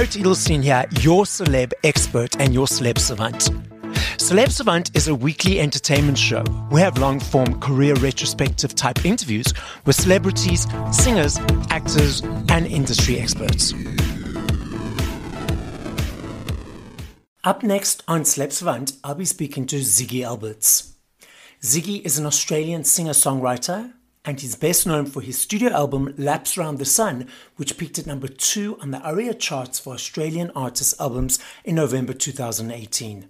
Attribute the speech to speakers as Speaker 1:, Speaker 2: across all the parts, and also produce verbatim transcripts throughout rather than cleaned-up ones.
Speaker 1: Garrett Edelstein here, your celeb expert and your celeb savant. Celeb Savant is a weekly entertainment show. We have long-form career retrospective type interviews with celebrities, singers, actors, and industry experts. Up next on Celeb Savant, I'll be speaking to Ziggy Alberts. Ziggy is an Australian singer-songwriter, and he's best known for his studio album Laps Round the Sun, which peaked at number two on the ARIA charts for Australian artist albums in November two thousand eighteen.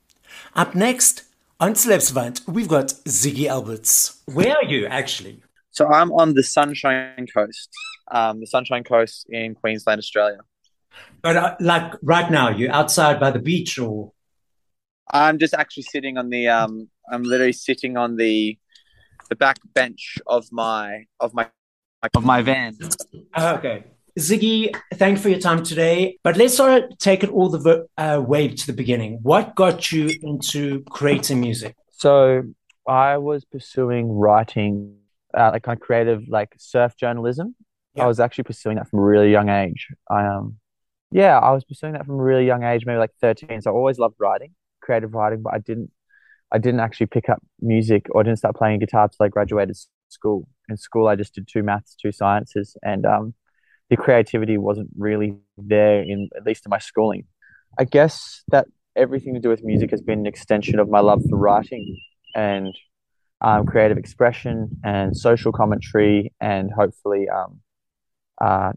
Speaker 1: Up next on Celeb Savant, we've got Ziggy Alberts. Where are you actually?
Speaker 2: So I'm on the Sunshine Coast, um, the Sunshine Coast in Queensland, Australia.
Speaker 1: But uh, like right now, you're outside by the beach, or?
Speaker 2: I'm just actually sitting on the. Um, I'm literally sitting on the. the back bench of my of my of my van.
Speaker 1: Okay. Ziggy, thanks for your time today. But let's sort of take it all the uh, way to the beginning. What got you into creating music?
Speaker 2: So I was pursuing writing, uh, like kind of creative, like surf journalism. Yep. I was actually pursuing that from a really young age. I um, yeah, I was pursuing that from a really young age, maybe like thirteen. So I always loved writing, creative writing, but I didn't I didn't actually pick up music or didn't start playing guitar until I graduated school. In school, I just did two maths, two sciences, and um, the creativity wasn't really there, in at least in my schooling. I guess that everything to do with music has been an extension of my love for writing and um, creative expression and social commentary and hopefully um, uh,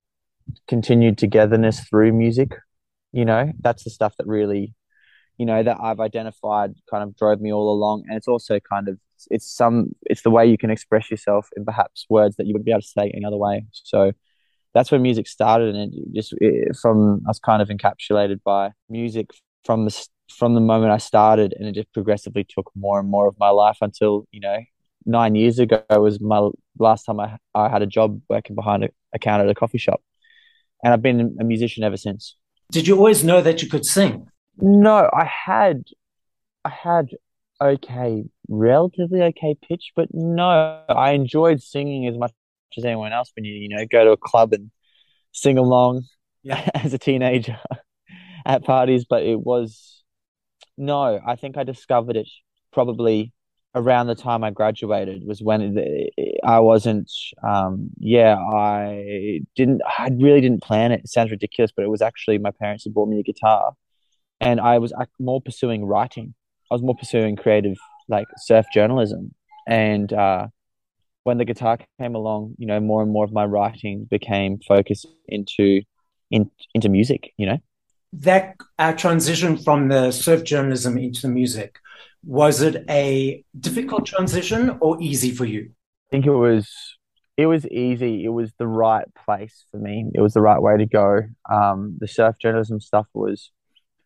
Speaker 2: continued togetherness through music. You know, that's the stuff that really... you know, that I've identified kind of drove me all along. And it's also kind of, it's some, it's the way you can express yourself in perhaps words that you wouldn't be able to say any other way. So that's where music started. And it just it, from, I was kind of encapsulated by music from the, from the moment I started, and it just progressively took more and more of my life until, you know, nine years ago was my last time I, I had a job working behind a, a counter at a coffee shop. And I've been a musician ever since.
Speaker 1: Did you always know that you could sing?
Speaker 2: No, I had, I had okay, relatively okay pitch, but no, I enjoyed singing as much as anyone else when you, you know, go to a club and sing along yeah. as a teenager at parties. But it was, no, I think I discovered it probably around the time I graduated was when it, I wasn't, um, yeah, I didn't, I really didn't plan it. It sounds ridiculous, but it was actually my parents who bought me a guitar. And I was more pursuing writing. I was more pursuing creative, like surf journalism. And uh, when the guitar came along, you know, more and more of my writing became focused into in, into music, you know.
Speaker 1: That uh, transition from the surf journalism into the music, was it a difficult transition or easy for you?
Speaker 2: I think it was, it was easy. It was the right place for me. It was the right way to go. Um, the surf journalism stuff was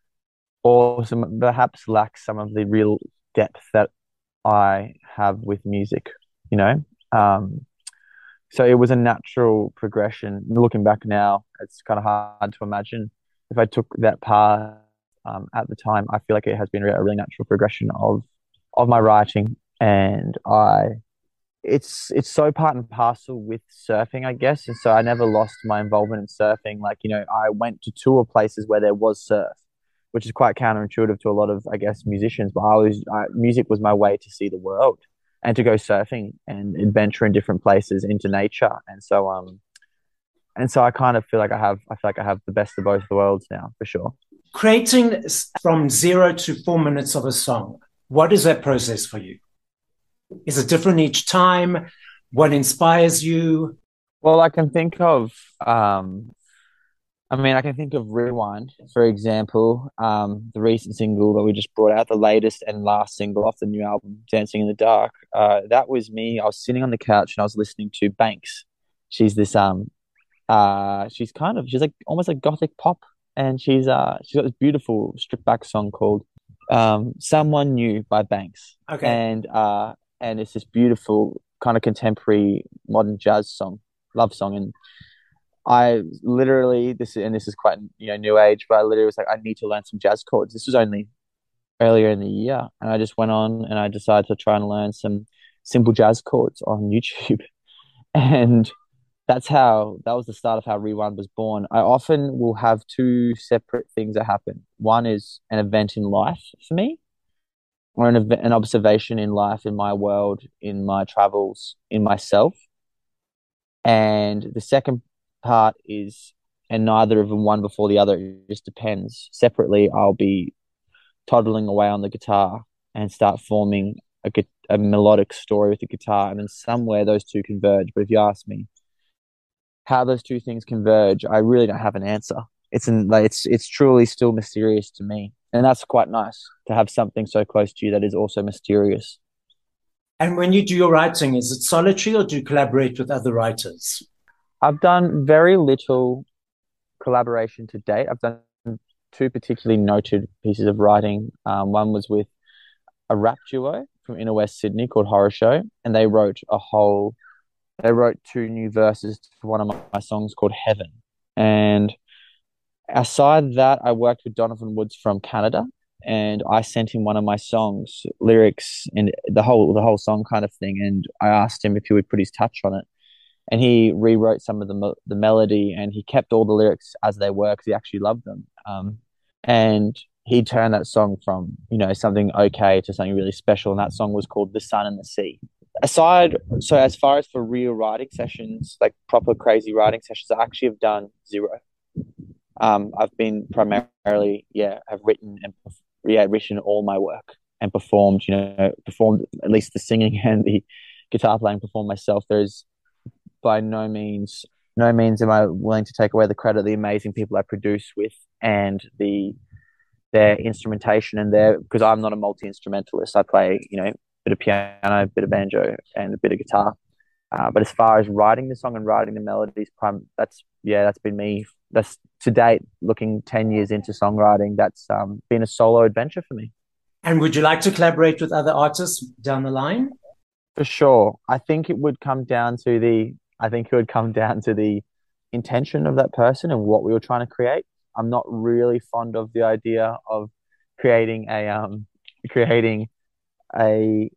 Speaker 2: or some perhaps lacks some of the real depth that I have with music, you know. Um, so it was a natural progression. Looking back now, it's kind of hard to imagine if I took that path um, at the time. I feel like it has been a really natural progression of of my writing, and I, it's it's so part and parcel with surfing, I guess. And so I never lost my involvement in surfing. Like, you know, I went to tour places where there was surf, which is quite counterintuitive to a lot of, I guess, musicians. But I was, I, music was my way to see the world and to go surfing and adventure in different places into nature. And so, um, and so I kind of feel like I have, I feel like I have the best of both worlds now, for sure.
Speaker 1: Creating from zero to four minutes of a song, what is that process for you? Is it different each time? What inspires you?
Speaker 2: Well, I can think of, um, I mean, I can think of Rewind, for example, um, the recent single that we just brought out, the latest and last single off the new album, Dancing in the Dark. Uh, that was me. I was sitting on the couch and I was listening to Banks. She's this, um, uh, she's kind of, she's like almost like gothic pop, and she's uh, she's got this beautiful stripped back song called um, "Someone New" by Banks.
Speaker 1: Okay,
Speaker 2: and uh, and it's this beautiful kind of contemporary modern jazz song, love song, and I literally, this and this is quite, you know, new age, but I literally was like, I need to learn some jazz chords. This was only earlier in the year, and I just went on and I decided to try and learn some simple jazz chords on YouTube. And that's how that was the start of how Rewind was born. I often will have two separate things that happen. One is an event in life for me, or an event, an observation in life, in my world, in my travels, in myself. And the second part is, and neither of them one before the other. It just depends. Separately, I'll be toddling away on the guitar and start forming a, a melodic story with the guitar, and then somewhere those two converge. But if you ask me how those two things converge, I really don't have an answer. It's in, like it's it's truly still mysterious to me, and that's quite nice to have something so close to you that is also mysterious.
Speaker 1: And when you do your writing, is it solitary or do you collaborate with other writers?
Speaker 2: I've done very little collaboration to date. I've done two particularly noted pieces of writing. Um, one was with a rap duo from inner West Sydney called Horror Show, and they wrote a whole. They wrote two new verses for one of my, my songs called Heaven. And aside that, I worked with Donovan Woods from Canada, and I sent him one of my songs, lyrics, and the whole the whole song kind of thing. And I asked him if he would put his touch on it, and he rewrote some of the the melody, and he kept all the lyrics as they were because he actually loved them. Um, and he turned that song from, you know, something okay to something really special, and that song was called "The Sun and the Sea." Aside, so as far as for real writing sessions, like proper crazy writing sessions, I actually have done zero. Um, I've been primarily, yeah, have written and yeah, written all my work and performed, you know, performed at least the singing and the guitar playing, performed myself. There's by no means, no means am I willing to take away the credit of the amazing people I produce with and the their instrumentation and their, because I'm not a multi-instrumentalist. I play, you know, a bit of piano, a bit of banjo, and a bit of guitar. Uh, but as far as writing the song and writing the melodies, prime, that's yeah, that's been me. That's to date, looking ten years into songwriting. That's um, been a solo adventure for me.
Speaker 1: And would you like to collaborate with other artists down the line?
Speaker 2: For sure. I think it would come down to the. I think it would come down to the intention of that person and what we were trying to create. I'm not really fond of the idea of creating a um creating a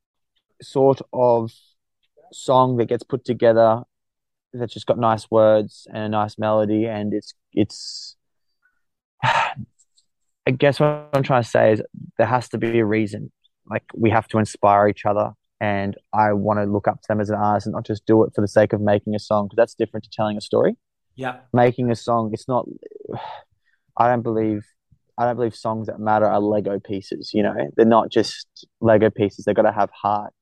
Speaker 2: sort of song that gets put together that's just got nice words and a nice melody, and it's it's I guess what I'm trying to say is there has to be a reason. Like we have to inspire each other, and I want to look up to them as an artist and not just do it for the sake of making a song, because that's different to telling a story.
Speaker 1: Yeah.
Speaker 2: Making a song, it's not. I don't believe. I don't believe songs that matter are Lego pieces. You know, they're not just Lego pieces. They've got to have heart,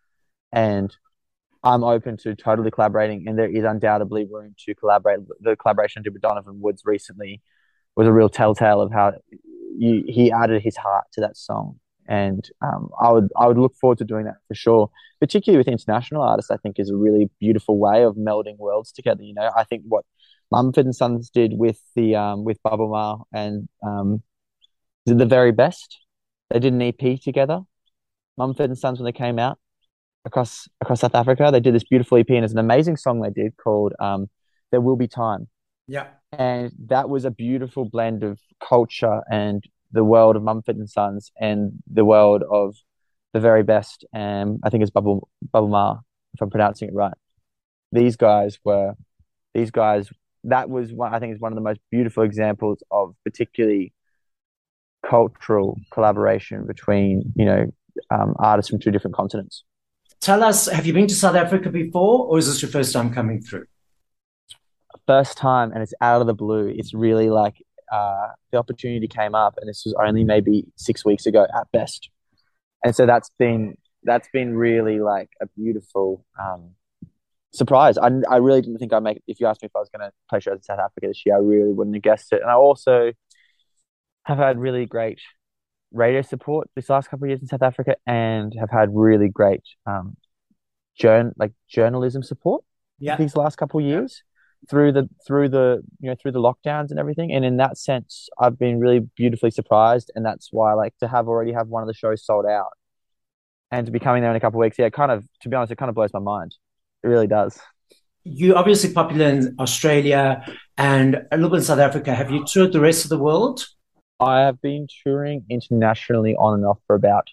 Speaker 2: and I'm open to totally collaborating, and there is undoubtedly room to collaborate. The collaboration I did with Donovan Woods recently was a real telltale of how you, he added his heart to that song, and um, I would I would look forward to doing that for sure. Particularly with international artists, I think is a really beautiful way of melding worlds together. You know, I think what Mumford and Sons did with the um, with Baaba Maal and um, the very best. They did an E P together, Mumford and Sons, when they came out across across South Africa. They did this beautiful E P, and it's an amazing song they did called um, "There Will Be Time."
Speaker 1: Yeah.
Speaker 2: And that was a beautiful blend of culture and the world of Mumford and Sons and the world of the very best. And I think it's Baaba Baaba Maal, if I'm pronouncing it right. These guys were these guys. That was one. I think is one of the most beautiful examples of particularly cultural collaboration between, you know, um, artists from two different continents.
Speaker 1: Tell us, have you been to South Africa before, or is this your first time coming through?
Speaker 2: First time, and it's out of the blue. It's really like uh, the opportunity came up, and this was only maybe six weeks ago at best. And so that's been that's been really like a beautiful um, surprise. I I really didn't think I'd make it. If you asked me if I was going to play shows in South Africa this year, I really wouldn't have guessed it. And I also have had really great radio support this last couple of years in South Africa, and have had really great um, journ like journalism support
Speaker 1: Yeah.
Speaker 2: these last couple of years through the through the you know through the lockdowns and everything. And in that sense, I've been really beautifully surprised, and that's why, like, to have already have one of the shows sold out and to be coming there in a couple of weeks, yeah, kind of, to be honest, it kind of blows my mind. It really does.
Speaker 1: You're obviously popular in Australia and a little bit in South Africa. Have you toured the rest of the world?
Speaker 2: I have been touring internationally on and off for about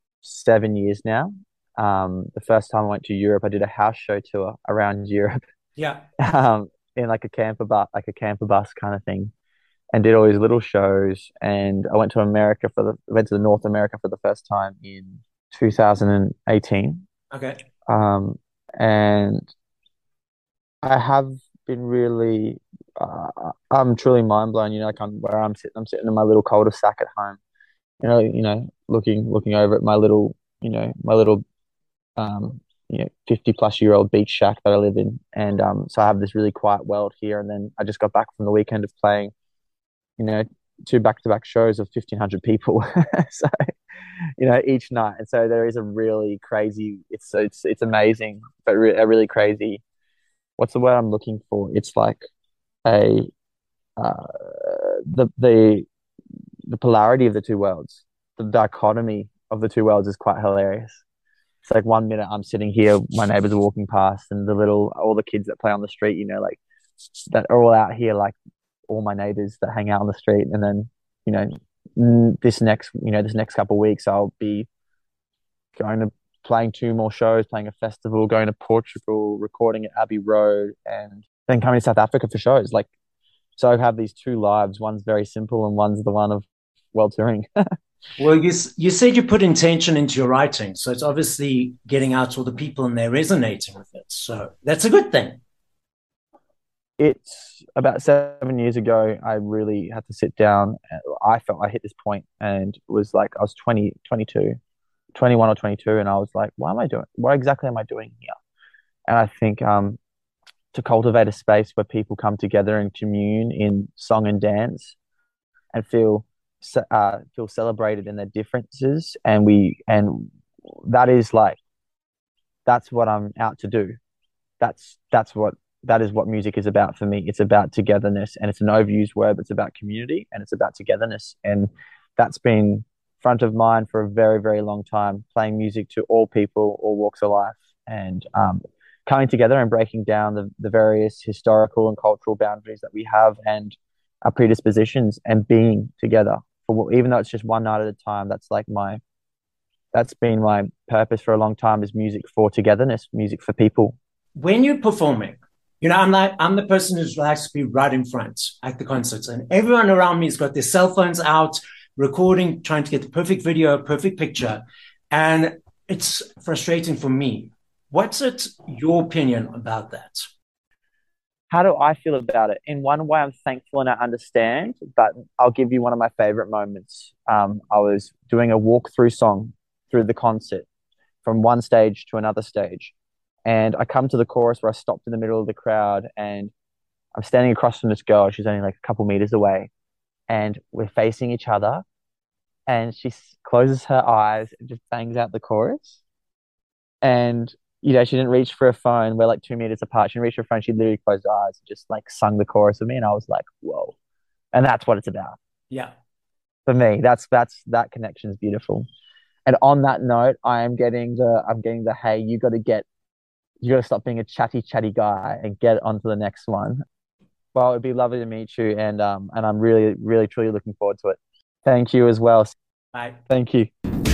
Speaker 2: seven years now. Um, the first time I went to Europe, I did a house show tour around Europe.
Speaker 1: Yeah.
Speaker 2: um, in like a camper bus, like a camper bus kind of thing, and did all these little shows. And I went to America for the went to North America for the first time in two thousand eighteen.
Speaker 1: Okay.
Speaker 2: Um, and I have been really, uh, I'm truly mind blown. You know, like I'm where I'm sitting, I'm sitting in my little cul-de-sac at home. You know, you know, looking looking over at my little, you know, my little, um, you know, fifty plus year old beach shack that I live in, and um, so I have this really quiet world here. And then I just got back from the weekend of playing, you know, two back to back shows of fifteen hundred people. So, you know, each night, and so there is a really crazy. It's it's it's amazing, but re a really crazy. What's the word I'm looking for? It's like a uh, the the the polarity of the two worlds, the dichotomy of the two worlds is quite hilarious. It's like one minute I'm sitting here, my neighbors are walking past, and the little all the kids that play on the street, you know, like that are all out here, like all my neighbors that hang out on the street, and then you know this next you know this next couple of weeks I'll be going to playing two more shows, playing a festival, going to Portugal, recording at Abbey Road, and then coming to South Africa for shows. Like, so I have these two lives. One's very simple, and one's the one of world touring.
Speaker 1: Well, you you said you put intention into your writing, so it's obviously getting out to all the people and they're resonating with it. So that's a good thing.
Speaker 2: It's about seven years ago. I really had to sit down. I felt I hit this point and it was like I was twenty, twenty-two, twenty-one or twenty-two, and I was like, "What am I doing? What exactly am I doing here?" And I think um, to cultivate a space where people come together and commune in song and dance and feel uh, feel celebrated in their differences, and we and that is like that's what I'm out to do. That's that's what that is what music is about for me. It's about togetherness, and it's an overused word, but it's about community and it's about togetherness, and that's been front of mind for a very very long time. Playing music to all people, all walks of life, and um, coming together and breaking down the the various historical and cultural boundaries that we have and our predispositions, and being together for even though it's just one night at a time. That's like my that's been my purpose for a long time, is music for togetherness, music for people.
Speaker 1: When you're performing, you know, I'm like, I'm the person who likes to be right in front at the concerts, and everyone around me has got their cell phones out, recording, trying to get the perfect video, perfect picture. And it's frustrating for me. What's it, your opinion about that?
Speaker 2: How do I feel about it? In one way, I'm thankful and I understand, but I'll give you one of my favorite moments. Um, I was doing a walkthrough song through the concert from one stage to another stage. And I come to the chorus where I stopped in the middle of the crowd, and I'm standing across from this girl. She's only like a couple meters away, and we're facing each other. And she closes her eyes and just bangs out the chorus. And you know, she didn't reach for her phone. We're like two meters apart. She didn't reach for her phone. She literally closed her eyes and just like sung the chorus with me. And I was like, whoa. And that's what it's about.
Speaker 1: Yeah.
Speaker 2: For me, that's that's that connection is beautiful. And on that note, I am getting the I'm getting the hey, you got to get you got to stop being a chatty chatty guy and get on to the next one. Well, it'd be lovely to meet you, and um and I'm really really truly looking forward to it. Thank you as well.
Speaker 1: Bye.
Speaker 2: Thank you.